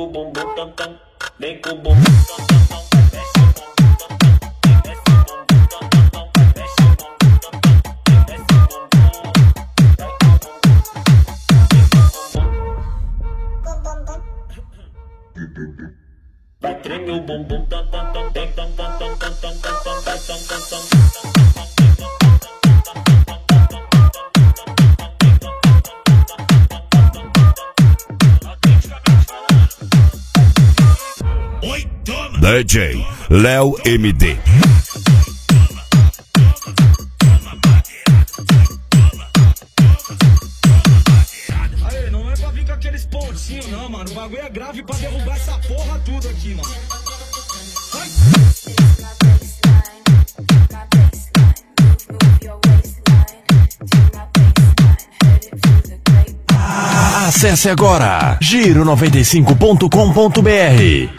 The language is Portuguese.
o bumbum tam tam, vem com o bumbum tam tam tam. Vai tremer o bumbum tam tam tam, tem tam tam tam tam tam tam tam tam tam tam. DJ Léo MD. Aí, não é pra vir com aqueles pontinhos não, mano. O bagulho é grave pra derrubar essa porra tudo aqui, mano. Vai. Acesse agora giro95.com.br.